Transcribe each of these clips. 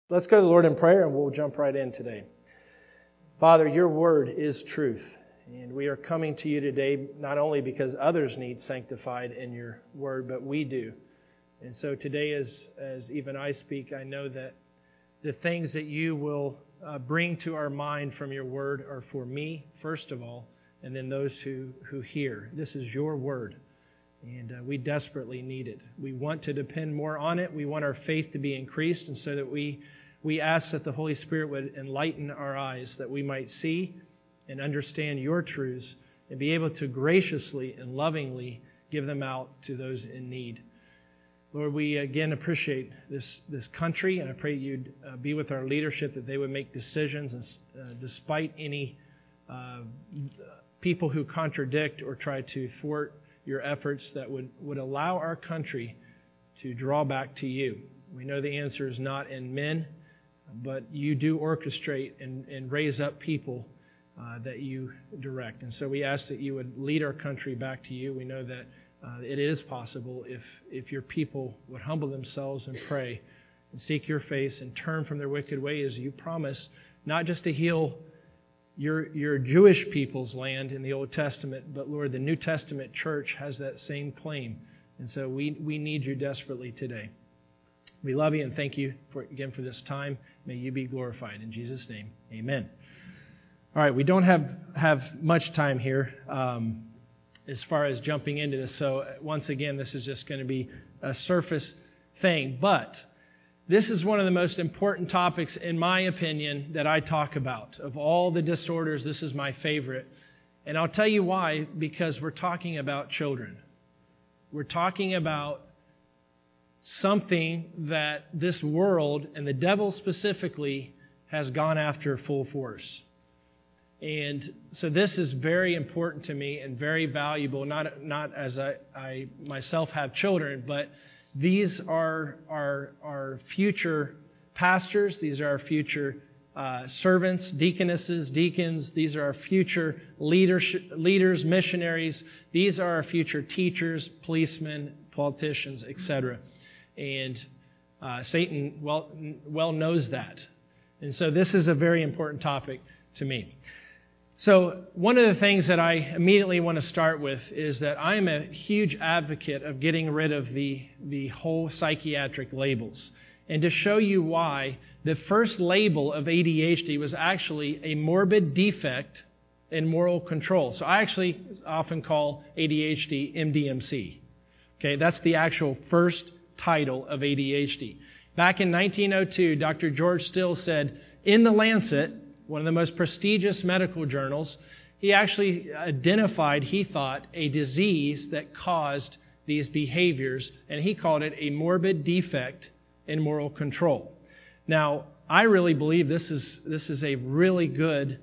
Let's go to the Lord in prayer and we'll jump right in today. Father, your word is truth. And we are coming to you today not only because others need sanctified in your word, but we do. And so today as even I speak, I know that the things that you will bring to our mind from your word are for me, first of all, and then those who hear. This is your word. And we desperately need it. We want to depend more on it. We want our faith to be increased. And so that we ask that the Holy Spirit would enlighten our eyes, that we might see and understand your truths and be able to graciously and lovingly give them out to those in need. Lord, we again appreciate this country, and I pray you'd be with our leadership, that they would make decisions and despite any people who contradict or try to thwart your efforts, that would allow our country to draw back to you. We know the answer is not in men, but you do orchestrate and raise up people that you direct. And so we ask that you would lead our country back to you. We know that it is possible if your people would humble themselves and pray and seek your face and turn from their wicked ways. You promise not just to heal your Jewish people's land in the Old Testament, but Lord, the New Testament church has that same claim. And so we need you desperately today. We love you and thank you for this time. May you be glorified. In Jesus' name, amen. All right, we don't have much time here as far as jumping into this. So once again, this is just going to be a surface thing. But this is one of the most important topics, in my opinion, that I talk about. Of all the disorders, this is my favorite. And I'll tell you why, because we're talking about children. We're talking about something that this world, and the devil specifically, has gone after full force. And so this is very important to me and very valuable, not as I myself have children, but these are our future pastors. These are our future servants, deaconesses, deacons. These are our future leaders, missionaries. These are our future teachers, policemen, politicians, etc. And Satan well knows that. And so this is a very important topic to me. So one of the things that I immediately want to start with is that I am a huge advocate of getting rid of the whole psychiatric labels. And to show you why, the first label of ADHD was actually a morbid defect in moral control. So I actually often call ADHD MDMC. Okay, that's the actual first title of ADHD. Back in 1902, Dr. George Still said, in The Lancet, one of the most prestigious medical journals, he actually identified, he thought, a disease that caused these behaviors, and he called it a morbid defect in moral control. Now, I really believe this is a really good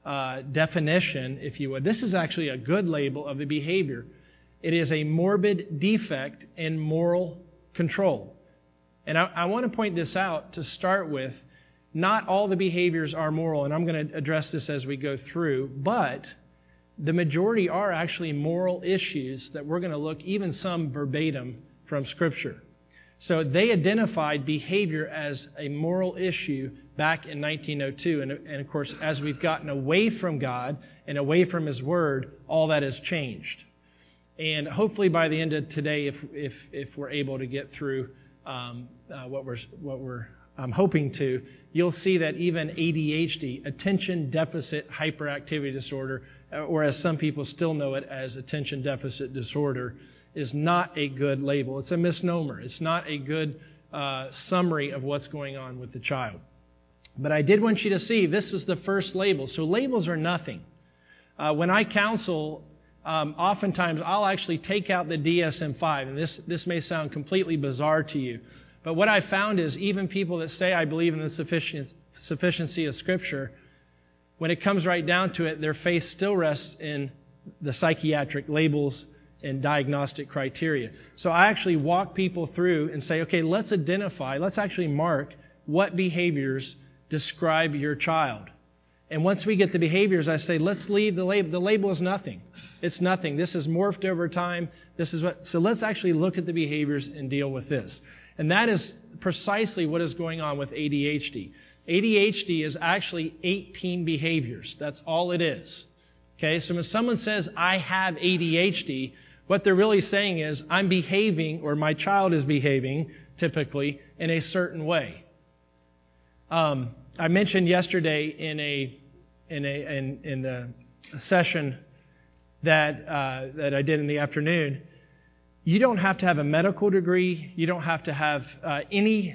definition, if you would. This is actually a good label of the behavior. It is a morbid defect in moral control. And I want to point this out to start with. Not all the behaviors are moral, and I'm going to address this as we go through, but the majority are actually moral issues that we're going to look, even some verbatim from Scripture. So they identified behavior as a moral issue back in 1902, and of course, as we've gotten away from God and away from His Word, all that has changed. And hopefully by the end of today, if we're able to get through what we're hoping to, you'll see that even ADHD, attention deficit hyperactivity disorder, or as some people still know it as attention deficit disorder, is not a good label. It's a misnomer. It's not a good summary of what's going on with the child. But I did want you to see this was the first label. So labels are nothing. When I counsel, oftentimes I'll actually take out the DSM-5, and this may sound completely bizarre to you. But what I found is even people that say I believe in the sufficiency of Scripture, when it comes right down to it, their faith still rests in the psychiatric labels and diagnostic criteria. So I actually walk people through and say, okay, let's actually mark what behaviors describe your child. And once we get the behaviors, I say, let's leave the label. The label is nothing. It's nothing. This is morphed over time. So let's actually look at the behaviors and deal with this. And that is precisely what is going on with ADHD. ADHD is actually 18 behaviors. That's all it is. Okay, so when someone says, I have ADHD, what they're really saying is, I'm behaving, or my child is behaving, typically, in a certain way. I mentioned yesterday in the session that I did in the afternoon, you don't have to have a medical degree. You don't have to have any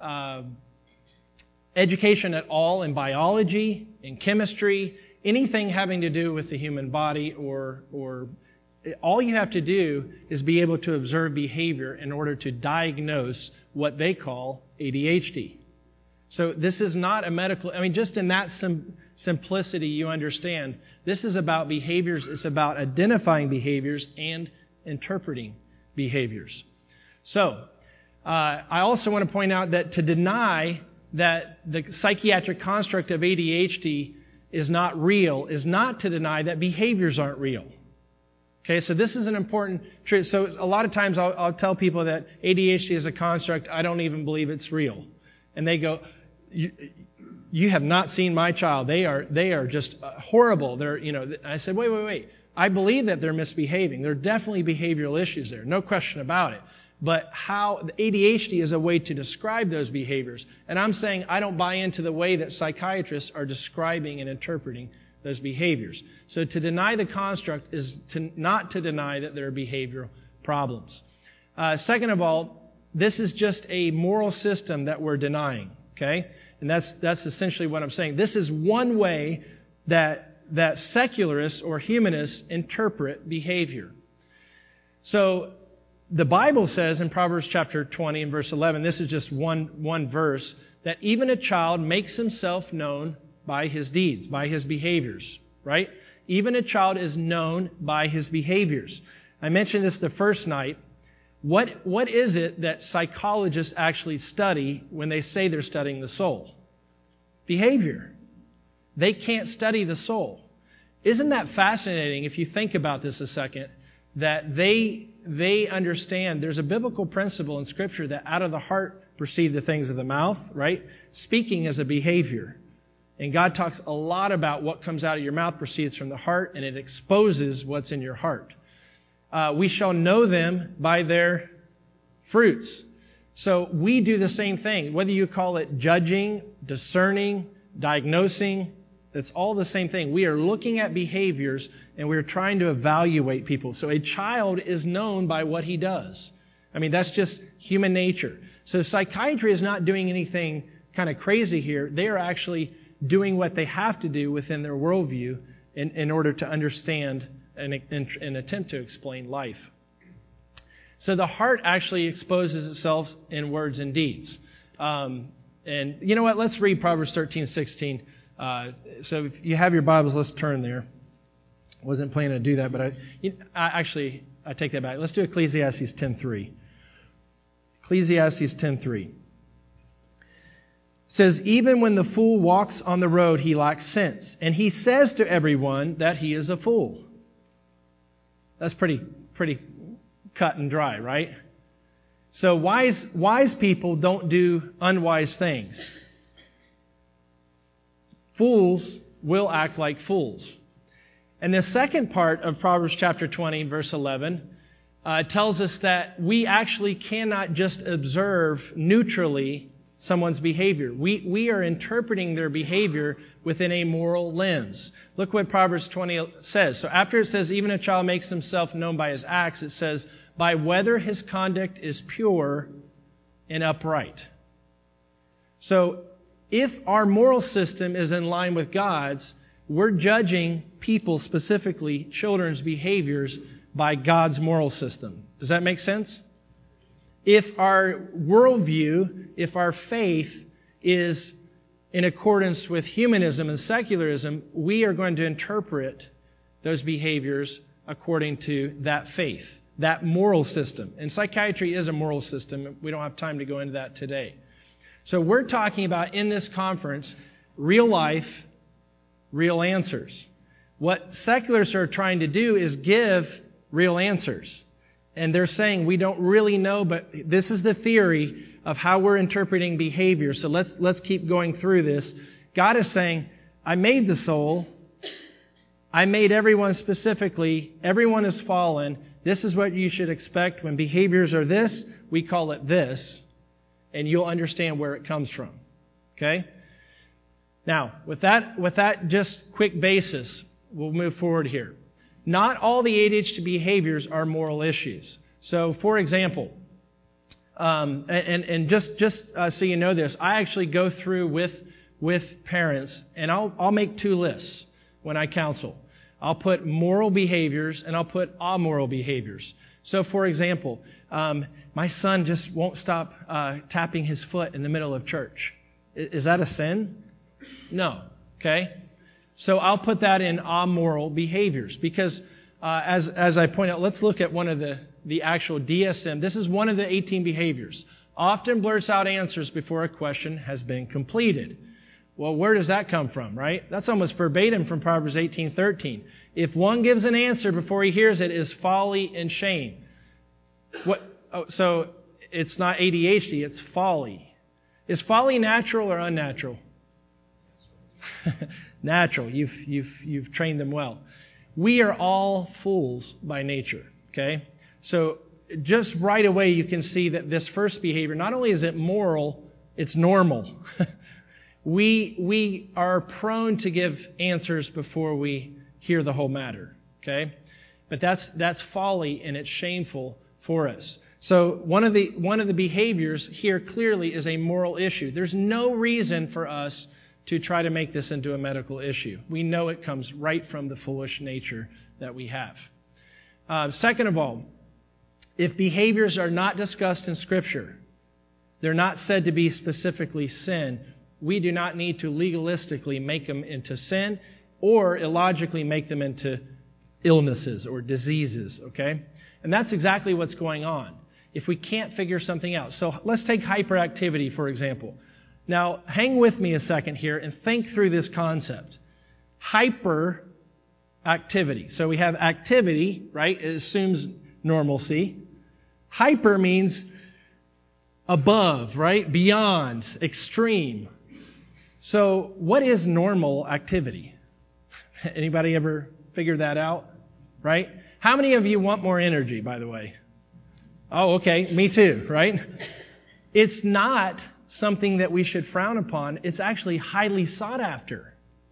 education at all in biology, in chemistry, anything having to do with the human body, or all you have to do is be able to observe behavior in order to diagnose what they call ADHD. So this is not a medical, just in that simplicity you understand, this is about behaviors, it's about identifying behaviors and interpreting behaviors. So, I also want to point out that to deny that the psychiatric construct of ADHD is not real is not to deny that behaviors aren't real. Okay, so this is an important truth. So a lot of times I'll tell people that ADHD is a construct. I don't even believe it's real. And they go, you have not seen my child. They are just horrible. I said, wait. I believe that they're misbehaving. There are definitely behavioral issues there. No question about it. But how ADHD is a way to describe those behaviors. And I'm saying I don't buy into the way that psychiatrists are describing and interpreting those behaviors. So to deny the construct is not to deny that there are behavioral problems. Second of all, this is just a moral system that we're denying. Okay? And that's essentially what I'm saying. This is one way that secularists or humanists interpret behavior. So the Bible says in Proverbs chapter 20 and verse 11, this is just one verse, that even a child makes himself known by his deeds, by his behaviors, right? Even a child is known by his behaviors. I mentioned this the first night. What is it that psychologists actually study when they say they're studying the soul? Behavior. They can't study the soul. Isn't that fascinating if you think about this a second, that they understand there's a biblical principle in Scripture that out of the heart proceed the things of the mouth, right? Speaking is a behavior. And God talks a lot about what comes out of your mouth proceeds from the heart, and it exposes what's in your heart. We shall know them by their fruits. So we do the same thing. Whether you call it judging, discerning, diagnosing, it's all the same thing. We are looking at behaviors and we're trying to evaluate people. So a child is known by what he does. That's just human nature. So psychiatry is not doing anything kind of crazy here. They are actually doing what they have to do within their worldview in order to understand and attempt to explain life. So the heart actually exposes itself in words and deeds. And you know what? Let's read Proverbs 13:16. So if you have your Bibles, let's turn there. I wasn't planning to do that, but I take that back. Let's do Ecclesiastes 10:3. Ecclesiastes 10:3. It says, even when the fool walks on the road, he lacks sense, and he says to everyone that he is a fool. That's pretty cut and dry, right? So wise people don't do unwise things. Fools will act like fools. And the second part of Proverbs chapter 20, verse 11, tells us that we actually cannot just observe neutrally someone's behavior. We are interpreting their behavior within a moral lens. Look what Proverbs 20 says. So after it says, even a child makes himself known by his acts, it says, by whether his conduct is pure and upright. So if our moral system is in line with God's, we're judging people, specifically children's behaviors, by God's moral system. Does that make sense? If our worldview, if our faith is in accordance with humanism and secularism, we are going to interpret those behaviors according to that faith, that moral system. And psychiatry is a moral system. We don't have time to go into that today. So we're talking about, in this conference, real life, real answers. What secularists are trying to do is give real answers. And they're saying we don't really know, but this is the theory of how we're interpreting behavior. So let's keep going through this. God is saying, I made the soul. I made everyone specifically. Everyone is fallen. This is what you should expect. When behaviors are this, we call it this. And you'll understand where it comes from. Okay? Now, with that just quick basis, we'll move forward here. Not all the ADHD behaviors are moral issues. So, for example, just so you know this, I actually go through with parents, and I'll make two lists when I counsel. I'll put moral behaviors and I'll put amoral behaviors. So, for example, my son just won't stop tapping his foot in the middle of church. Is that a sin? No. Okay? So I'll put that in amoral behaviors because, as I point out, let's look at one of the actual DSM. This is one of the 18 behaviors. Often blurts out answers before a question has been completed. Well, where does that come from, right? That's almost verbatim from Proverbs 18:13. If one gives an answer before he hears it is folly and shame. So it's not ADHD, it's folly. Is folly natural or unnatural? Natural. You've trained them well. We are all fools by nature. Okay? So just right away you can see that this first behavior, not only is it moral, it's normal. We are prone to give answers before we hear the whole matter. Okay? But that's folly and it's shameful for us. So one of the behaviors here clearly is a moral issue. There's no reason for us to try to make this into a medical issue. We know it comes right from the foolish nature that we have. Second of all, if behaviors are not discussed in Scripture, they're not said to be specifically sin, we do not need to legalistically make them into sin or illogically make them into illnesses or diseases, okay? And that's exactly what's going on if we can't figure something out. So let's take hyperactivity, for example. Now, hang with me a second here and think through this concept. Hyperactivity. So we have activity, right? It assumes normalcy. Hyper means above, right? Beyond, extreme. So what is normal activity? Anybody ever figured that out? Right? How many of you want more energy, by the way? Oh, okay. Me too, right? It's not something that we should frown upon. It's actually highly sought after.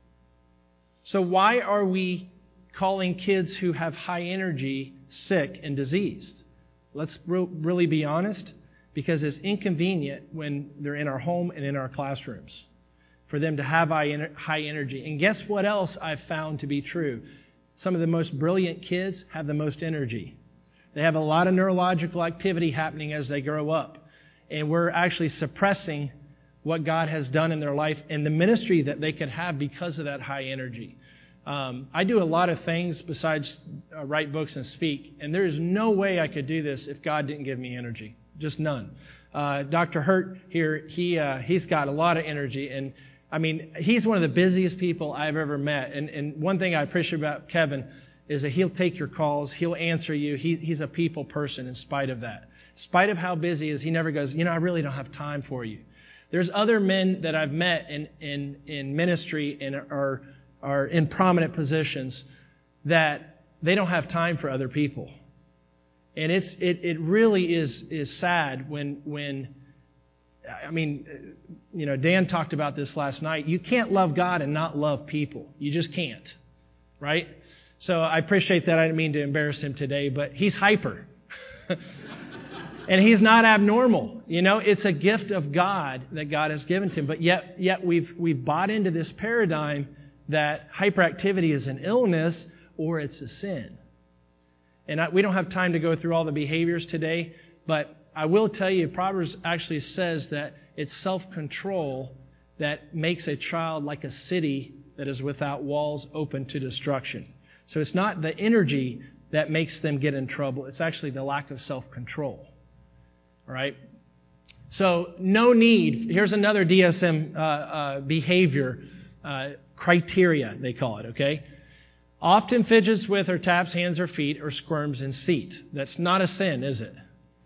So why are we calling kids who have high energy sick and diseased? Let's really be honest, because it's inconvenient when they're in our home and in our classrooms for them to have high energy. And guess what else I've found to be true? Some of the most brilliant kids have the most energy. They have a lot of neurological activity happening as they grow up. And we're actually suppressing what God has done in their life and the ministry that they could have because of that high energy. I do a lot of things besides write books and speak, and there is no way I could do this if God didn't give me energy. Just none. Dr. Hurt here, he's got a lot of energy, and I mean, he's one of the busiest people I've ever met. And one thing I appreciate about Kevin is that he'll take your calls, he'll answer you. He's a people person in spite of that. In spite of how busy he is, he never goes, I really don't have time for you. There's other men that I've met in ministry and are in prominent positions that they don't have time for other people. And it really is sad when Dan talked about this last night. You can't love God and not love people. You just can't, right? So I appreciate that. I didn't mean to embarrass him today, but he's hyper. And he's not abnormal. It's a gift of God that God has given to him. But yet we've bought into this paradigm that hyperactivity is an illness or it's a sin. And we don't have time to go through all the behaviors today, but I will tell you, Proverbs actually says that it's self-control that makes a child like a city that is without walls open to destruction. So it's not the energy that makes them get in trouble. It's actually the lack of self-control. All right? So no need. Here's another DSM behavior criteria, they call it, okay? Often fidgets with or taps hands or feet or squirms in seat. That's not a sin, is it?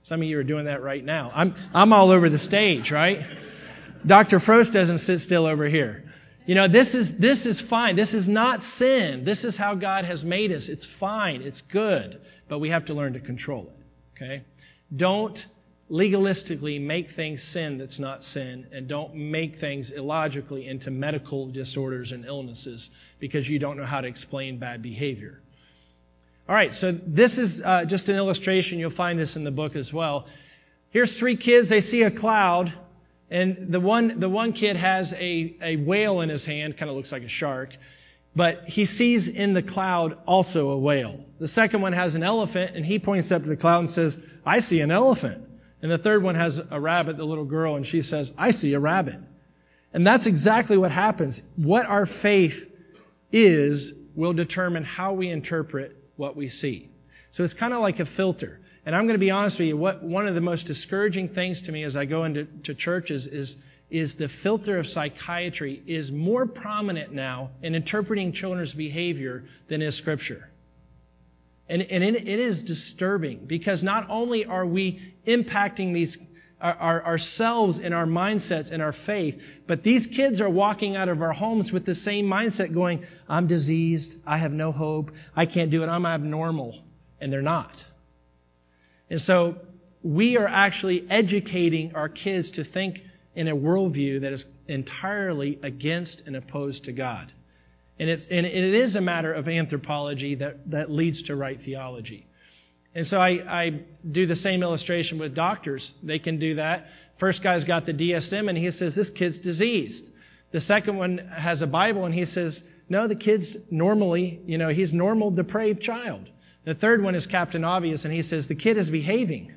Some of you are doing that right now. I'm all over the stage, right? Dr. Frost doesn't sit still over here. This is fine. This is not sin. This is how God has made us. It's fine. It's good. But we have to learn to control it. Okay? Don't legalistically make things sin that's not sin, and don't make things illogically into medical disorders and illnesses because you don't know how to explain bad behavior. All right, so this is just an illustration. You'll find this in the book as well. Here's 3 kids. They see a cloud, and the one kid has a whale in his hand, kind of looks like a shark, but he sees in the cloud also a whale. The second one has an elephant, and he points up to the cloud and says, I see an elephant. And the third one has a rabbit, the little girl, and she says, I see a rabbit. And that's exactly what happens. What our faith is will determine how we interpret what we see. So it's kind of like a filter. And I'm going to be honest with you, one of the most discouraging things to me as I go into churches is the filter of psychiatry is more prominent now in interpreting children's behavior than is Scripture. And it is disturbing because not only are we impacting ourselves and our mindsets and our faith, but these kids are walking out of our homes with the same mindset going, I'm diseased, I have no hope, I can't do it, I'm abnormal. And they're not. And so we are actually educating our kids to think in a worldview that is entirely against and opposed to God. And it is a matter of anthropology that leads to right theology. And so I do the same illustration with doctors. They can do that. First guy's got the DSM and he says, this kid's diseased. The second one has a Bible and he says, no, the kid's normally, he's normal, depraved child. The third one is Captain Obvious and he says, the kid is behaving.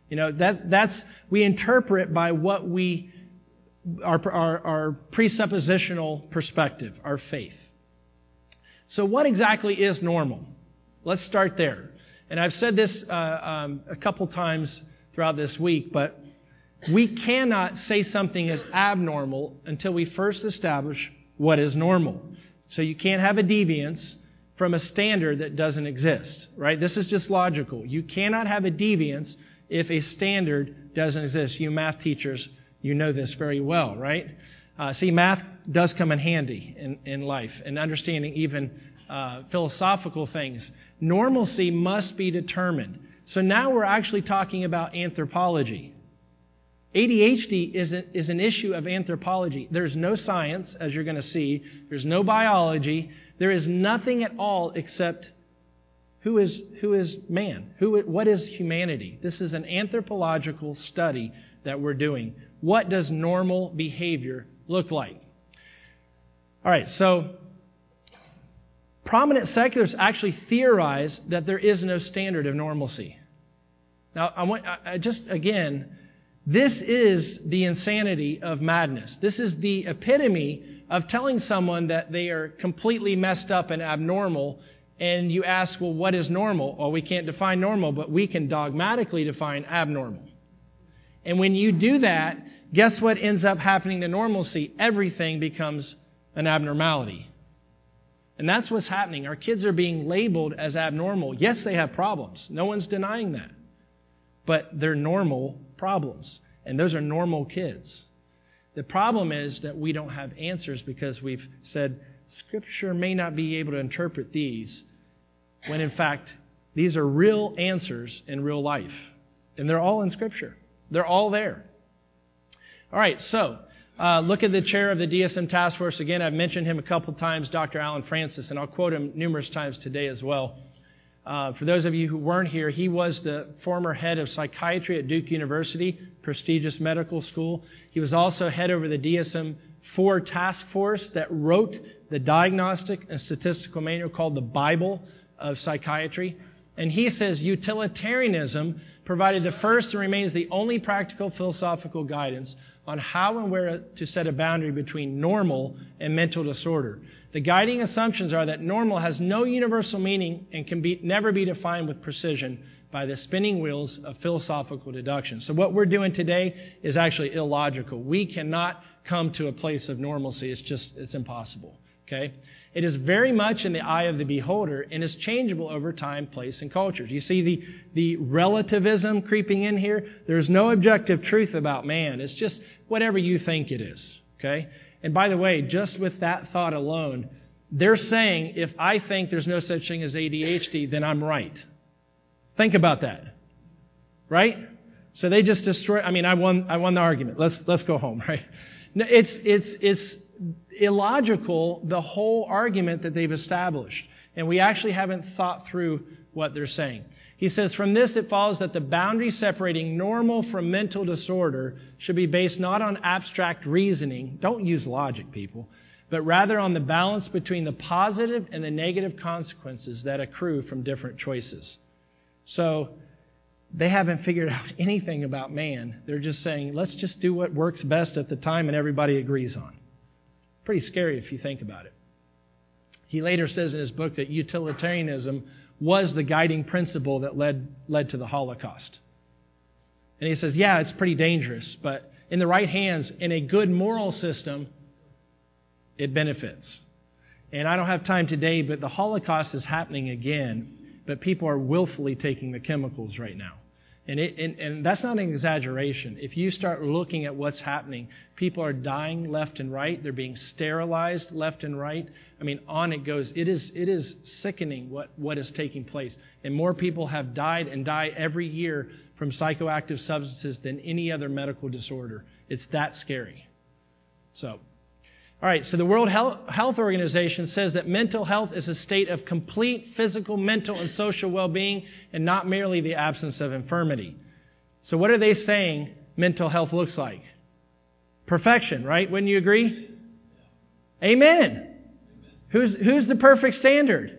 We interpret by what our presuppositional perspective, our faith. So what exactly is normal? Let's start there. And I've said this a couple times throughout this week, but we cannot say something is abnormal until we first establish what is normal. So you can't have a deviance from a standard that doesn't exist, right? This is just logical. You cannot have a deviance if a standard doesn't exist. You math teachers, you know this very well, right? Math does come in handy in life and understanding even philosophical things. Normalcy must be determined. So now we're actually talking about anthropology. ADHD is an issue of anthropology. There's no science, as you're going to see. There's no biology. There is nothing at all except who is man? What is humanity? This is an anthropological study that we're doing. What does normal behavior look like? All right, so prominent secularists actually theorize that there is no standard of normalcy. Now, this is the insanity of madness. This is the epitome of telling someone that they are completely messed up and abnormal, and you ask, well, what is normal? Well, we can't define normal, but we can dogmatically define abnormal. And when you do that, guess what ends up happening to normalcy? Everything becomes an abnormality. And that's what's happening. Our kids are being labeled as abnormal. Yes, they have problems. No one's denying that. But they're normal problems. And those are normal kids. The problem is that we don't have answers because we've said Scripture may not be able to interpret these, when in fact, these are real answers in real life. And they're all in Scripture. They're all there. All right, so look at the chair of the DSM task force. Again, I've mentioned him a couple times, Dr. Alan Francis, and I'll quote him numerous times today as well. For those of you who weren't here, he was the former head of psychiatry at Duke University, prestigious medical school. He was also head over the DSM-IV task force that wrote the diagnostic and statistical manual called the Bible of Psychiatry. And he says utilitarianism provided the first and remains the only practical philosophical guidance on how and where to set a boundary between normal and mental disorder. The guiding assumptions are that normal has no universal meaning and can never be defined with precision by the spinning wheels of philosophical deduction. So what we're doing today is actually illogical. We cannot come to a place of normalcy. It's impossible. Okay? It is very much in the eye of the beholder and is changeable over time, place, and cultures. You see the relativism creeping in here? There's no objective truth about man. It's just whatever you think it is. Okay? And by the way, just with that thought alone, they're saying if I think there's no such thing as ADHD, then I'm right. Think about that. Right? So they just destroy. I won the argument. Let's go home, right? No, it's illogical, the whole argument that they've established. And we actually haven't thought through what they're saying. He says, from this it follows that the boundary separating normal from mental disorder should be based not on abstract reasoning. Don't use logic, people. But rather on the balance between the positive and the negative consequences that accrue from different choices. So they haven't figured out anything about man. They're just saying, let's just do what works best at the time and everybody agrees on. Pretty scary if you think about it. He later says in his book that utilitarianism was the guiding principle that led to the Holocaust. And he says, yeah, it's pretty dangerous, but in the right hands, in a good moral system, it benefits. And I don't have time today, but the Holocaust is happening again, but people are willfully taking the chemicals right now. And that's not an exaggeration. If you start looking at what's happening, people are dying left and right. They're being sterilized left and right. On it goes. It is sickening what is taking place. And more people have died and die every year from psychoactive substances than any other medical disorder. It's that scary. All right, so the World Health Organization says that mental health is a state of complete physical, mental, and social well-being and not merely the absence of infirmity. So what are they saying mental health looks like? Perfection, right? Wouldn't you agree? Amen. Who's the perfect standard?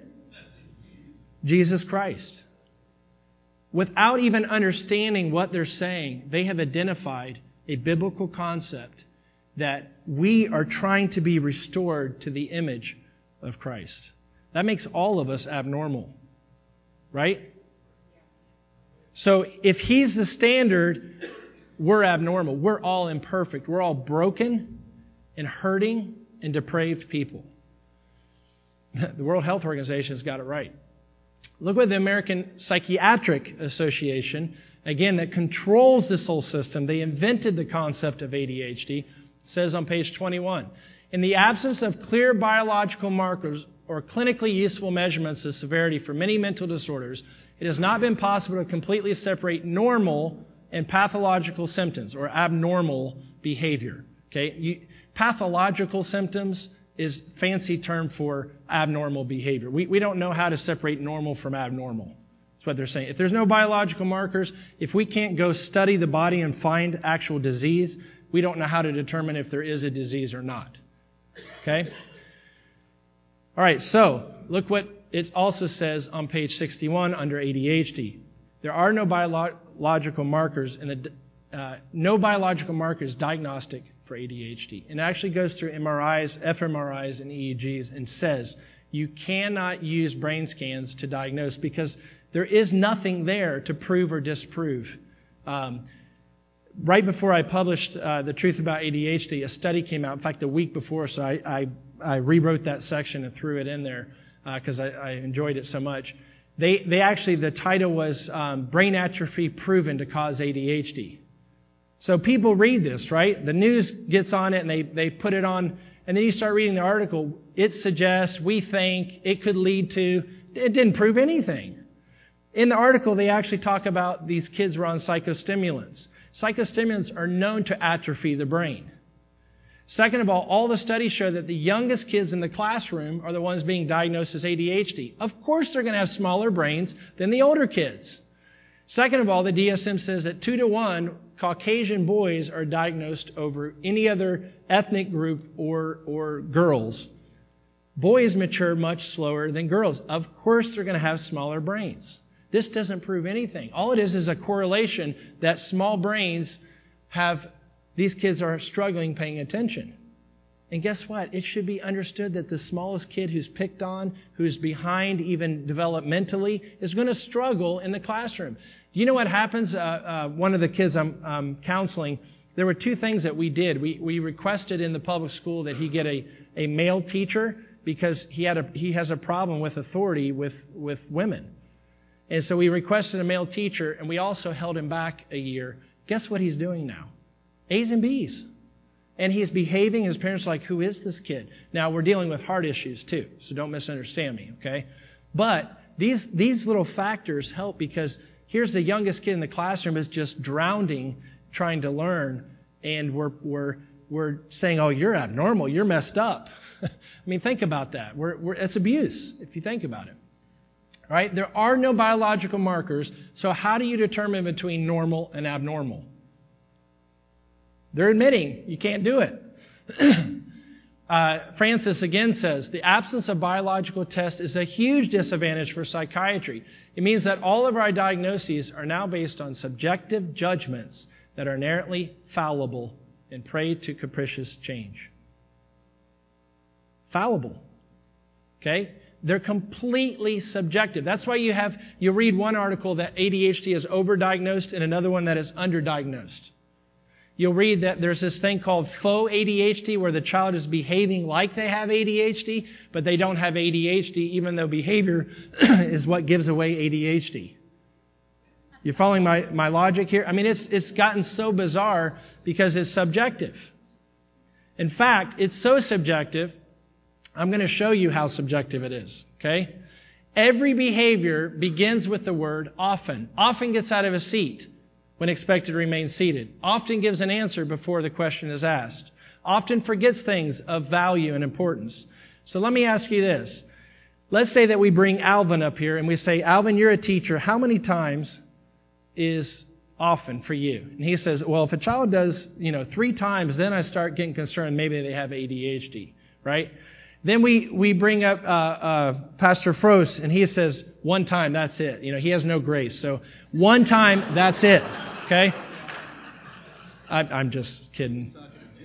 Jesus Christ. Without even understanding what they're saying, they have identified a biblical concept that we are trying to be restored to the image of Christ. That makes all of us abnormal, right? So if He's the standard, we're abnormal. We're all imperfect. We're all broken and hurting and depraved people. The World Health Organization has got it right. Look what the American Psychiatric Association, again, that controls this whole system. They invented the concept of ADHD. Says on page 21, in the absence of clear biological markers or clinically useful measurements of severity for many mental disorders, it has not been possible to completely separate normal and pathological symptoms or abnormal behavior. Okay, pathological symptoms is fancy term for abnormal behavior. We don't know how to separate normal from abnormal. That's what they're saying. If there's no biological markers, if we can't go study the body and find actual disease, we don't know how to determine if there is a disease or not. Okay? All right, so look what it also says on page 61 under ADHD. There are no biological markers no biological markers diagnostic for ADHD. And it actually goes through MRIs, fMRIs, and EEGs and says you cannot use brain scans to diagnose because there is nothing there to prove or disprove. Right before I published The Truth About ADHD, a study came out, in fact, a week before, so I rewrote that section and threw it in there because I enjoyed it so much. They actually, the title was Brain Atrophy Proven to Cause ADHD. So people read this, right? The news gets on it and they put it on, and then you start reading the article. It suggests, we think, it could lead to, it didn't prove anything. In the article, they actually talk about these kids were on psychostimulants. Psychostimulants are known to atrophy the brain. Second of all the studies show that the youngest kids in the classroom are the ones being diagnosed as ADHD. Of course they're going to have smaller brains than the older kids. Second of all, the DSM says that 2 to 1 Caucasian boys are diagnosed over any other ethnic group or girls. Boys mature much slower than girls. Of course they're going to have smaller brains. This doesn't prove anything. All it is a correlation that small brains these kids are struggling paying attention. And guess what? It should be understood that the smallest kid who's picked on, who's behind even developmentally, is going to struggle in the classroom. Do you know what happens? One of the kids I'm counseling, there were 2 things that we did. We requested in the public school that he get a male teacher because he has a problem with authority with women. And so we requested a male teacher, and we also held him back a year. Guess what he's doing now? A's and B's. And he's behaving. His parents are like, who is this kid? Now, we're dealing with heart issues too, so don't misunderstand me, okay? But these little factors help, because here's the youngest kid in the classroom is just drowning, trying to learn, and we're saying, oh, you're abnormal, you're messed up. I mean, think about that. It's abuse, if you think about it. All right? There are no biological markers, so how do you determine between normal and abnormal? They're admitting you can't do it. Francis again says, the absence of biological tests is a huge disadvantage for psychiatry. It means that all of our diagnoses are now based on subjective judgments that are inherently fallible and prey to capricious change. Fallible. Okay? They're completely subjective. That's why you read one article that ADHD is overdiagnosed and another one that is underdiagnosed. You'll read that there's this thing called faux ADHD, where the child is behaving like they have ADHD, but they don't have ADHD, even though behavior is what gives away ADHD. You following my logic here? I mean, it's gotten so bizarre because it's subjective. In fact, it's so subjective, I'm going to show you how subjective it is, okay? Every behavior begins with the word often. Often gets out of a seat when expected to remain seated. Often gives an answer before the question is asked. Often forgets things of value and importance. So let me ask you this. Let's say that we bring Alvin up here and we say, Alvin, you're a teacher. How many times is often for you? And he says, well, if a child does, 3 times, then I start getting concerned maybe they have ADHD, right? Then we bring up Pastor Frost, and he says, 1 time, that's it. He has no grace. So 1 time, that's it. Okay? I'm just kidding.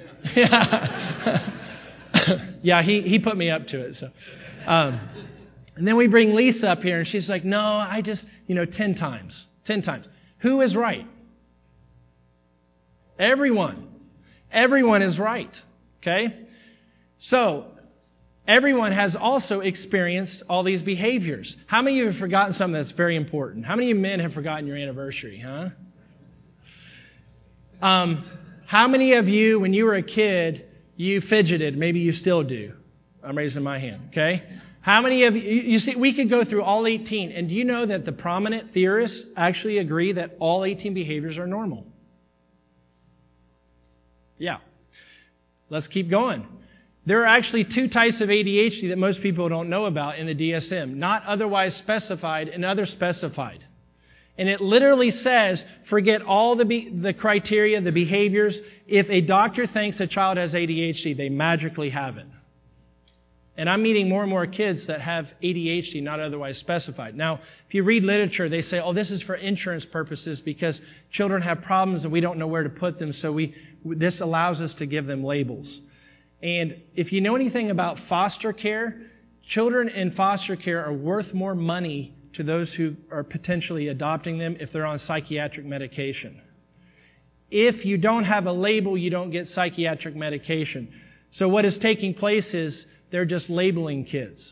Yeah, he put me up to it. So, and then we bring Lisa up here, and she's like, no, I just, 10 times. 10 times. Who is right? Everyone. Everyone is right. Okay? So, everyone has also experienced all these behaviors. How many of you have forgotten something that's very important? How many of you men have forgotten your anniversary, huh? How many of you, when you were a kid, you fidgeted? Maybe you still do. I'm raising my hand, okay? How many of you see, we could go through all 18, and do you know that the prominent theorists actually agree that all 18 behaviors are normal? Yeah. Let's keep going. There are actually 2 types of ADHD that most people don't know about in the DSM. Not otherwise specified and other specified. And it literally says, forget all the criteria, the behaviors. If a doctor thinks a child has ADHD, they magically have it. And I'm meeting more and more kids that have ADHD not otherwise specified. Now, if you read literature, they say, oh, this is for insurance purposes because children have problems and we don't know where to put them, so this allows us to give them labels. And if you know anything about foster care, children in foster care are worth more money to those who are potentially adopting them if they're on psychiatric medication. If you don't have a label, you don't get psychiatric medication. So what is taking place is they're just labeling kids.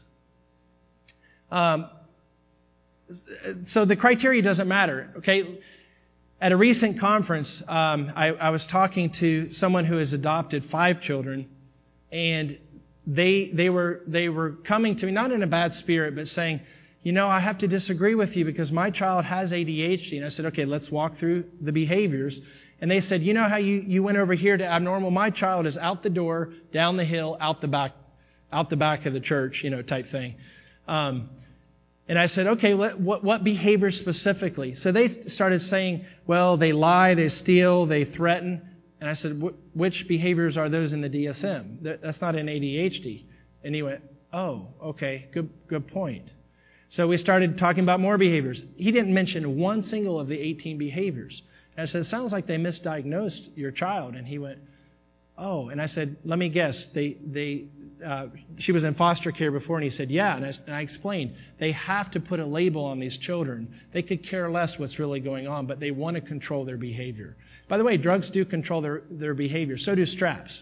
So the criteria doesn't matter, okay? At a recent conference, I was talking to someone who has adopted 5 children, and they were coming to me, not in a bad spirit, but saying, I have to disagree with you because my child has ADHD. And I said, okay, let's walk through the behaviors. And they said, how you went over here to abnormal? My child is out the door, down the hill, out the back of the church, type thing. And I said, okay, what behavior specifically? So they started saying, well, they lie, they steal, they threaten. And I said, which behaviors are those in the DSM? That's not in ADHD. And he went, oh, okay, good point. So we started talking about more behaviors. He didn't mention one single of the 18 behaviors. And I said, it sounds like they misdiagnosed your child. And he went, oh. And I said, let me guess. She was in foster care before, and he said, yeah. And I explained, they have to put a label on these children. They could care less what's really going on, but they want to control their behavior. By the way, drugs do control their behavior. So do straps.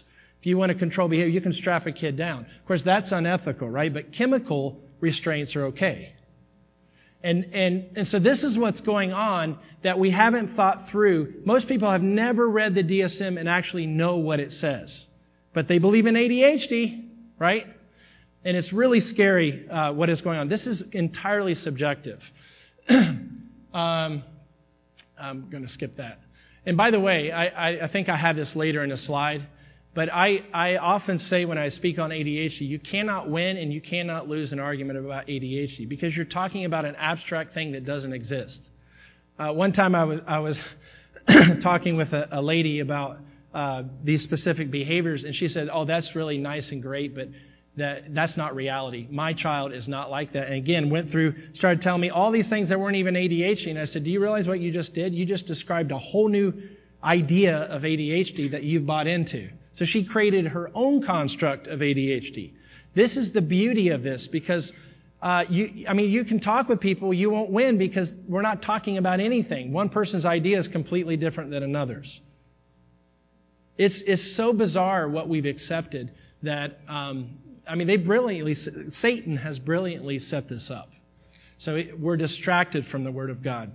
If you want to control behavior, you can strap a kid down. Of course, that's unethical, right? But chemical restraints are okay. And so this is what's going on that we haven't thought through. Most people have never read the DSM and actually know what it says. But they believe in ADHD, right? And it's really scary what is going on. This is entirely subjective. I'm going to skip that. And by the way, I think I have this later in a slide. But I often say when I speak on ADHD, you cannot win and you cannot lose an argument about ADHD because you're talking about an abstract thing that doesn't exist. One time I was talking with a lady about these specific behaviors, and she said, "Oh, that's really nice and great, but that's not reality. My child is not like that." And again, started telling me all these things that weren't even ADHD. And I said, "Do you realize what you just did? You just described a whole new idea of ADHD that you've bought into." So she created her own construct of ADHD. This is the beauty of this because, you can talk with people, you won't win because we're not talking about anything. One person's idea is completely different than another's. It's so bizarre what we've accepted that, Satan has brilliantly set this up. So we're distracted from the Word of God.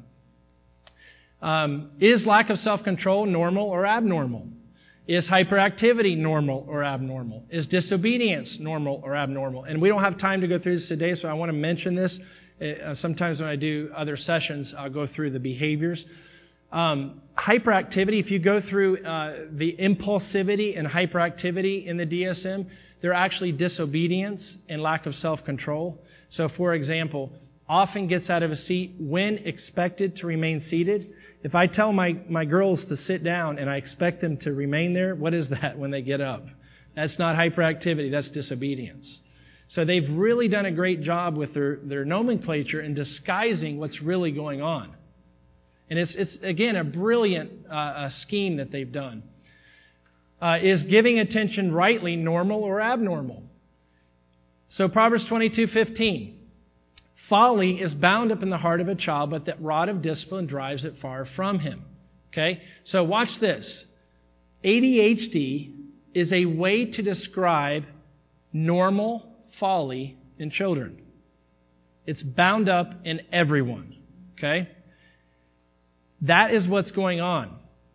Is lack of self-control normal or abnormal? Is hyperactivity normal or abnormal? Is disobedience normal or abnormal? And we don't have time to go through this today, so I want to mention this. Sometimes when I do other sessions, I'll go through the behaviors. Hyperactivity, if you go through the impulsivity and hyperactivity in the DSM, they're actually disobedience and lack of self-control. So, for example, often gets out of a seat when expected to remain seated. If I tell my girls to sit down and I expect them to remain there, what is that when they get up? That's not hyperactivity, that's disobedience. So they've really done a great job with their nomenclature in disguising what's really going on. And it's again, a brilliant scheme that they've done. Is giving attention rightly normal or abnormal? So Proverbs 22:15. Folly is bound up in the heart of a child, but the rod of discipline drives it far from him. Okay? So watch this. ADHD is a way to describe normal folly in children. It's bound up in everyone. Okay? That is what's going on.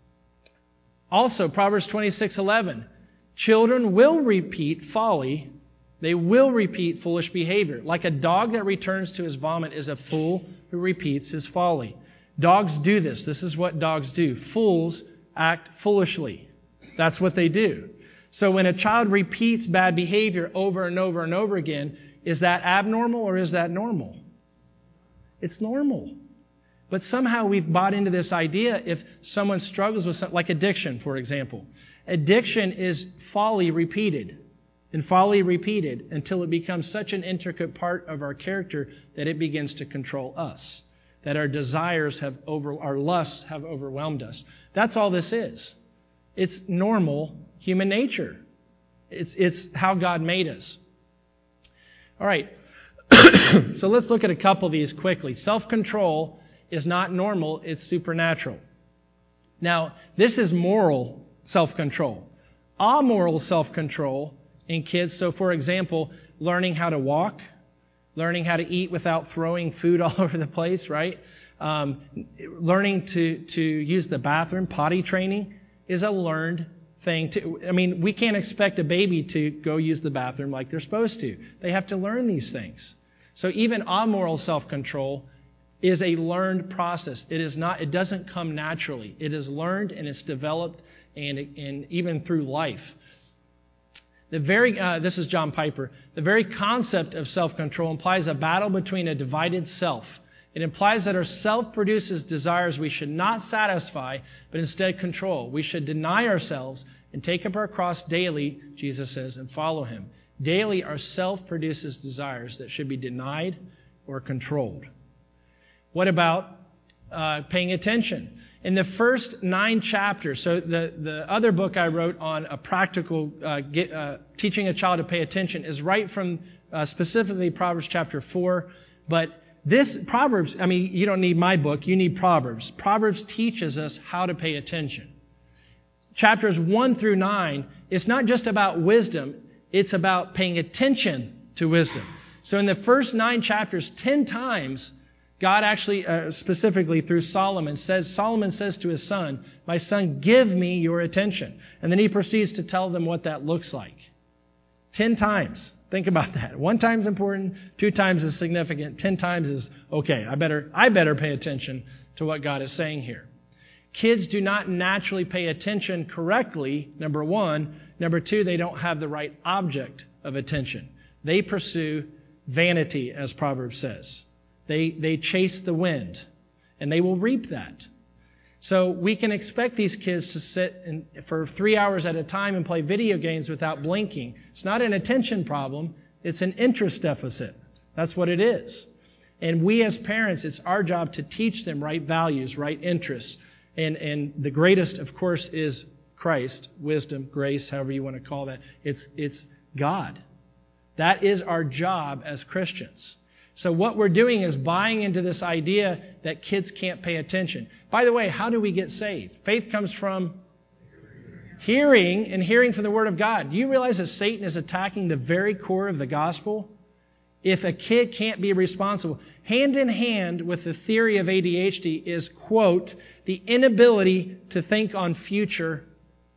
Also, Proverbs 26:11. Children will repeat folly. They will repeat foolish behavior. Like a dog that returns to his vomit is a fool who repeats his folly. Dogs do this. This is what dogs do. Fools act foolishly. That's what they do. So when a child repeats bad behavior over and over and over again, is that abnormal or is that normal? It's normal. But somehow we've bought into this idea if someone struggles with something, like addiction, for example. Addiction is folly repeated. And folly repeated until it becomes such an intricate part of our character that it begins to control us. That our desires our lusts have overwhelmed us. That's all this is. It's normal human nature. It's how God made us. All right. So let's look at a couple of these quickly. Self-control is not normal, it's supernatural. Now, this is moral self-control. Amoral self-control in kids, so for example, learning how to walk, learning how to eat without throwing food all over the place, right? Learning to use the bathroom, potty training is a learned thing. We can't expect a baby to go use the bathroom like they're supposed to. They have to learn these things. So even amoral self-control is a learned process. It doesn't come naturally. It is learned and it's developed and even through life. This is John Piper. The very concept of self-control implies a battle between a divided self. It implies that our self produces desires we should not satisfy, but instead control. We should deny ourselves and take up our cross daily, Jesus says, and follow him. Daily, our self produces desires that should be denied or controlled. What about paying attention? In the first 9 chapters, so the other book I wrote on a practical teaching a child to pay attention is right from specifically Proverbs chapter 4. But this Proverbs, you don't need my book, you need Proverbs. Proverbs teaches us how to pay attention. chapters 1 through 9, it's not just about wisdom, it's about paying attention to wisdom. So in the first 9 chapters, 10 times, God actually, specifically through Solomon says to his son, "My son, give me your attention." And then he proceeds to tell them what that looks like. 10 times. Think about that. 1 time is important, 2 times is significant, 10 times is, okay, I better pay attention to what God is saying here. Kids do not naturally pay attention correctly, number 1. Number 2, they don't have the right object of attention. They pursue vanity, as Proverbs says. They chase the wind, and they will reap that. So we can expect these kids to sit for 3 hours at a time and play video games without blinking. It's not an attention problem. It's an interest deficit. That's what it is. And we as parents, it's our job to teach them right values, right interests. And the greatest, of course, is Christ, wisdom, grace, however you want to call that. It's God. That is our job as Christians. So what we're doing is buying into this idea that kids can't pay attention. By the way, how do we get saved? Faith comes from hearing, and hearing from the Word of God. Do you realize that Satan is attacking the very core of the gospel? If a kid can't be responsible, hand in hand with the theory of ADHD is, quote, the inability to think on future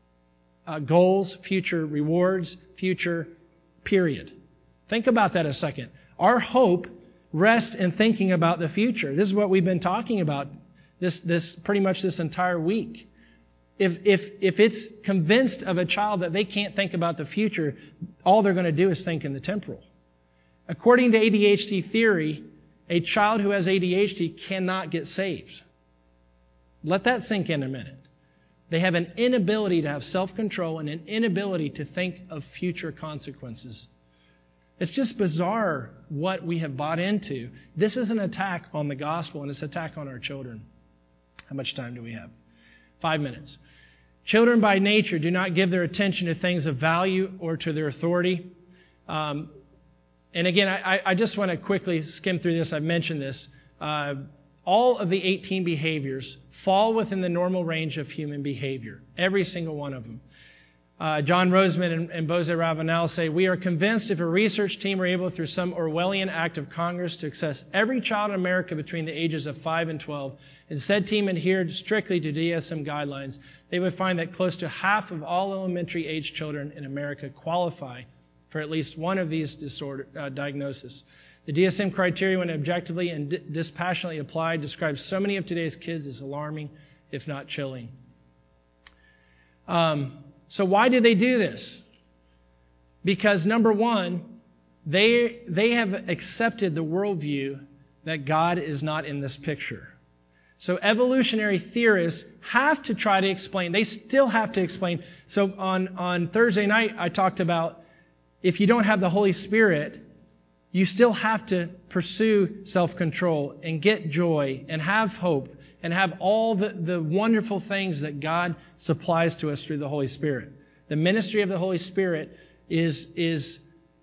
goals, future rewards, future period. Think about that a second. Our hope rests in thinking about the future. This is what we've been talking about this pretty much this entire week. If it's convinced of a child that they can't think about the future, all they're going to do is think in the temporal. According to ADHD theory, a child who has ADHD cannot get saved. Let that sink in a minute. They have an inability to have self-control and an inability to think of future consequences. It's just bizarre what we have bought into. This is an attack on the gospel, and it's an attack on our children. How much time do we have? 5 minutes. Children by nature do not give their attention to things of value or to their authority. And again, I just want to quickly skim through this. I've mentioned this. All of the 18 behaviors fall within the normal range of human behavior. Every single one of them. John Roseman and Bose Ravenel say, "We are convinced if a research team were able, through some Orwellian act of Congress, to access every child in America between the ages of 5 and 12, and said team adhered strictly to DSM guidelines, they would find that close to half of all elementary-age children in America qualify for at least one of these diagnoses. The DSM criteria, when objectively and dispassionately applied, describes so many of today's kids as alarming, if not chilling." So why do they do this? Because number one, they have accepted the worldview that God is not in this picture. So evolutionary theorists have to try to explain. They still have to explain. So on Thursday night, I talked about if you don't have the Holy Spirit, you still have to pursue self-control and get joy and have hope and have all the wonderful things that God supplies to us through the Holy Spirit. The ministry of the Holy Spirit it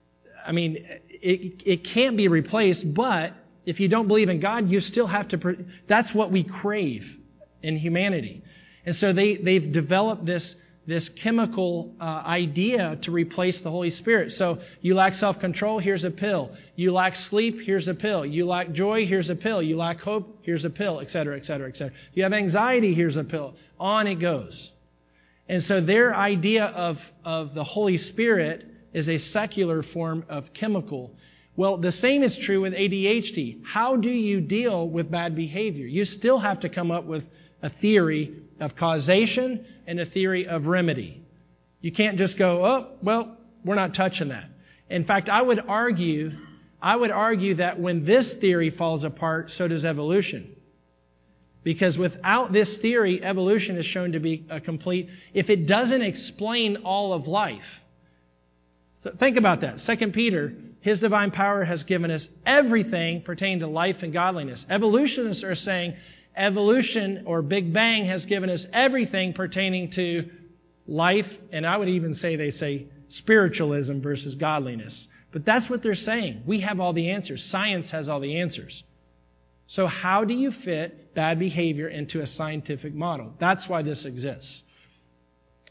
can't be replaced, but if you don't believe in God, you still have to, that's what we crave in humanity. And so they've developed this chemical idea to replace the Holy Spirit. So you lack self-control, here's a pill. You lack sleep, here's a pill. You lack joy, here's a pill. You lack hope, here's a pill, etc., etc., etc. You have anxiety, here's a pill. On it goes. And so their idea of the Holy Spirit is a secular form of chemical. Well, the same is true with ADHD. How do you deal with bad behavior? You still have to come up with a theory of causation and a theory of remedy. You can't just go, oh, well, we're not touching that. In fact, I would argue that when this theory falls apart, so does evolution. Because without this theory, evolution is shown to be a complete, if it doesn't explain all of life. So think about that. 2 Peter, His divine power has given us everything pertaining to life and godliness. Evolutionists are saying evolution or Big Bang has given us everything pertaining to life, and I would even say they say spiritualism versus godliness. But that's what they're saying. We have all the answers. Science has all the answers. So how do you fit bad behavior into a scientific model? That's why this exists.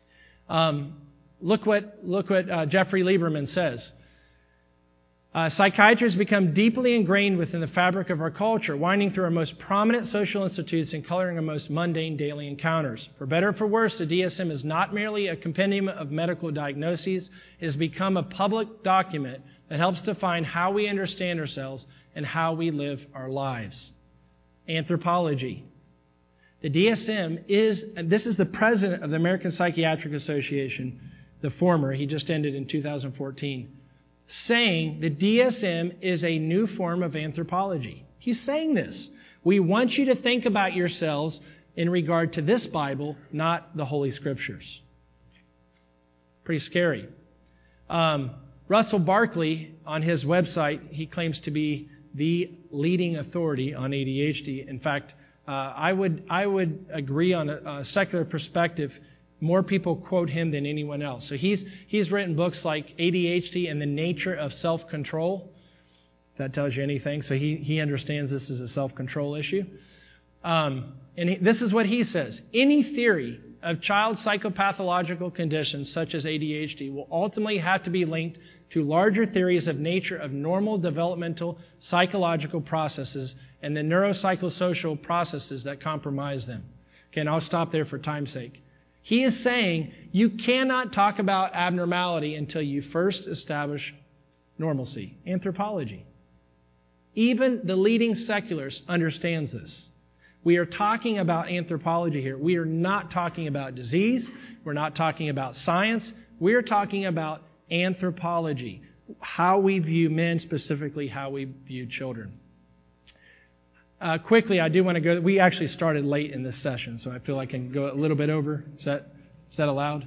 Look what Jeffrey Lieberman says. Psychiatry has become deeply ingrained within the fabric of our culture, winding through our most prominent social institutes and coloring our most mundane daily encounters. For better or for worse, the DSM is not merely a compendium of medical diagnoses. It has become a public document that helps define how we understand ourselves and how we live our lives. Anthropology. The DSM this is the president of the American Psychiatric Association, the former, he just ended in 2014, saying the DSM is a new form of anthropology. He's saying this. We want you to think about yourselves in regard to this Bible, not the Holy Scriptures. Pretty scary. Russell Barkley, on his website, he claims to be the leading authority on ADHD. In fact, I would agree on a secular perspective. More people quote him than anyone else. So he's written books like ADHD and the Nature of Self-Control. If that tells you anything. So he understands this is a self-control issue. This is what he says. Any theory of child psychopathological conditions such as ADHD will ultimately have to be linked to larger theories of nature of normal developmental psychological processes and the neuropsychosocial processes that compromise them. Okay, and I'll stop there for time's sake. He is saying you cannot talk about abnormality until you first establish normalcy, anthropology. Even the leading secularists understands this. We are talking about anthropology here. We are not talking about disease. We're not talking about science. We're talking about anthropology, how we view men, specifically how we view children. Quickly, I do want to go. We actually started late in this session, so I feel I can go a little bit over. Is that allowed?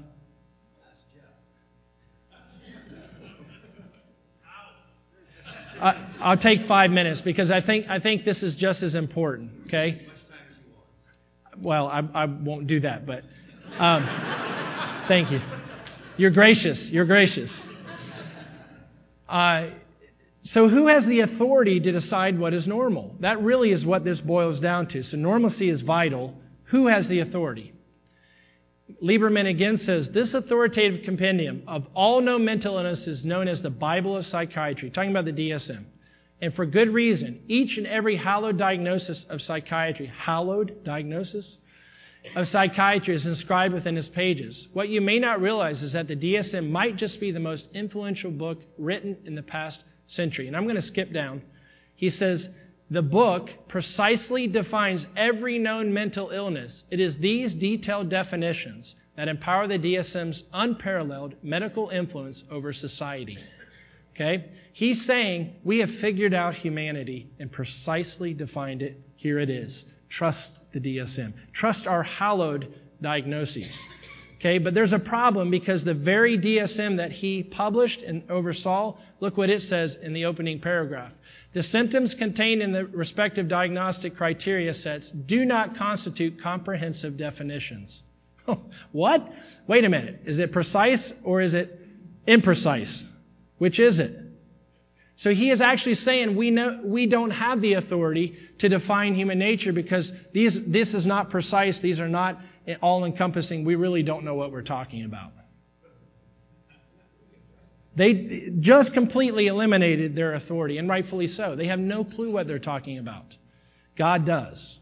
I'll take 5 minutes because I think this is just as important. Okay. Well, I won't do that, but thank you. You're gracious. You're gracious. So who has the authority to decide what is normal? That really is what this boils down to. So normalcy is vital. Who has the authority? Lieberman again says, this authoritative compendium of all known mental illness is known as the Bible of Psychiatry, talking about the DSM. And for good reason, each and every hallowed diagnosis of psychiatry is inscribed within its pages. What you may not realize is that the DSM might just be the most influential book written in the past century. And I'm going to skip down. He says, the book precisely defines every known mental illness. It is these detailed definitions that empower the DSM's unparalleled medical influence over society. Okay? He's saying we have figured out humanity and precisely defined it. Here it is. Trust the DSM. Trust our hallowed diagnoses. Okay, but there's a problem because the very DSM that he published and oversaw, look what it says in the opening paragraph. The symptoms contained in the respective diagnostic criteria sets do not constitute comprehensive definitions. What? Wait a minute. Is it precise or is it imprecise? Which is it? So he is actually saying we don't have the authority to define human nature because this is not precise. These are not all-encompassing. We really don't know what we're talking about. They just completely eliminated their authority, and rightfully so. They have no clue what they're talking about. God does.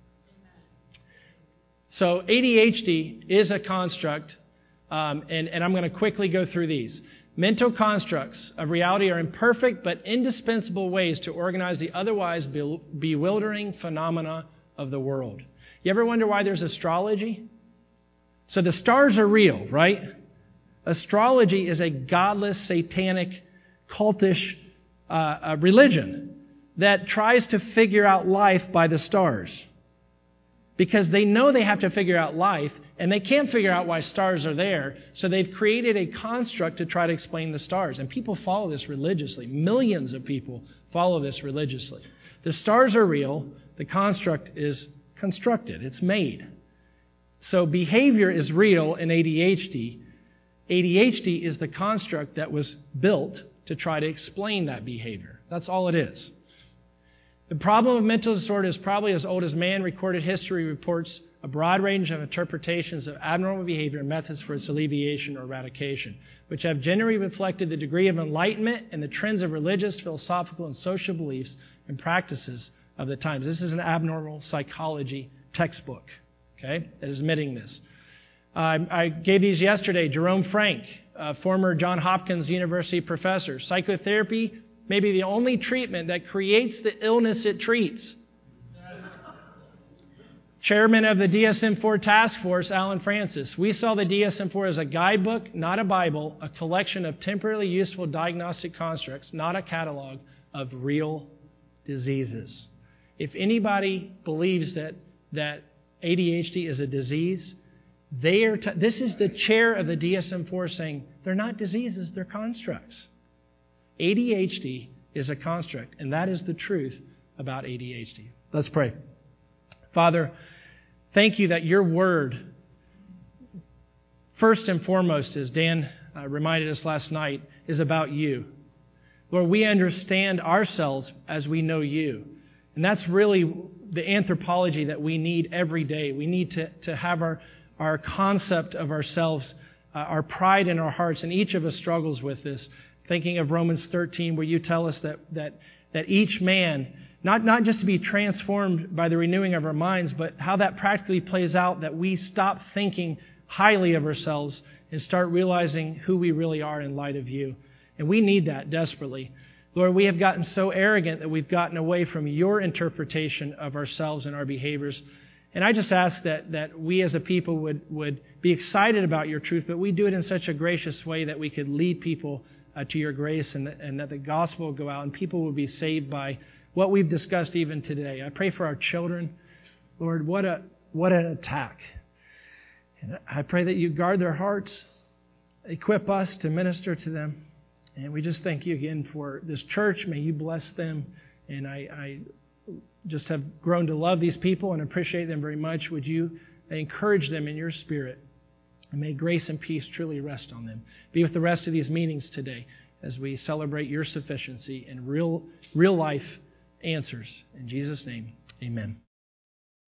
So ADHD is a construct, and I'm going to quickly go through these. Mental constructs of reality are imperfect but indispensable ways to organize the otherwise bewildering phenomena of the world. You ever wonder why there's astrology? So the stars are real, right? Astrology is a godless, satanic, cultish religion that tries to figure out life by the stars. Because they know they have to figure out life, and they can't figure out why stars are there, so they've created a construct to try to explain the stars. And people follow this religiously. Millions of people follow this religiously. The stars are real. The construct is constructed. It's made. So behavior is real in ADHD. ADHD is the construct that was built to try to explain that behavior. That's all it is. The problem of mental disorder is probably as old as man. Recorded history reports a broad range of interpretations of abnormal behavior and methods for its alleviation or eradication, which have generally reflected the degree of enlightenment and the trends of religious, philosophical, and social beliefs and practices of the times. This is an abnormal psychology textbook, okay, that is admitting this. I gave these yesterday. Jerome Frank, former Johns Hopkins University professor. Psychotherapy may be the only treatment that creates the illness it treats. Chairman of the DSM-4 task force, Alan Francis. We saw the DSM-4 as a guidebook, not a Bible, a collection of temporarily useful diagnostic constructs, not a catalog of real diseases. If anybody believes that ADHD is a disease, this is the chair of the DSM-4 saying they're not diseases, they're constructs. ADHD is a construct, and that is the truth about ADHD. Let's pray. Father, thank you that your word, first and foremost, as Dan reminded us last night, is about you. Lord, we understand ourselves as we know you. And that's really the anthropology that we need every day. We need to have our concept of ourselves, our pride in our hearts, and each of us struggles with this. Thinking of Romans 13, where you tell us that each man, not just to be transformed by the renewing of our minds, but how that practically plays out, that we stop thinking highly of ourselves and start realizing who we really are in light of you. And we need that desperately. Lord, we have gotten so arrogant that we've gotten away from your interpretation of ourselves and our behaviors. And I just ask that we as a people would be excited about your truth, but we do it in such a gracious way that we could lead people to your grace, and that the gospel will go out and people will be saved by what we've discussed even today. I pray for our children. Lord, what an attack. And I pray that you guard their hearts, equip us to minister to them. And we just thank you again for this church. May you bless them. And I just have grown to love these people and appreciate them very much. Would you encourage them in your spirit? And may grace and peace truly rest on them. Be with the rest of these meetings today as we celebrate your sufficiency and real life answers. In Jesus' name, amen.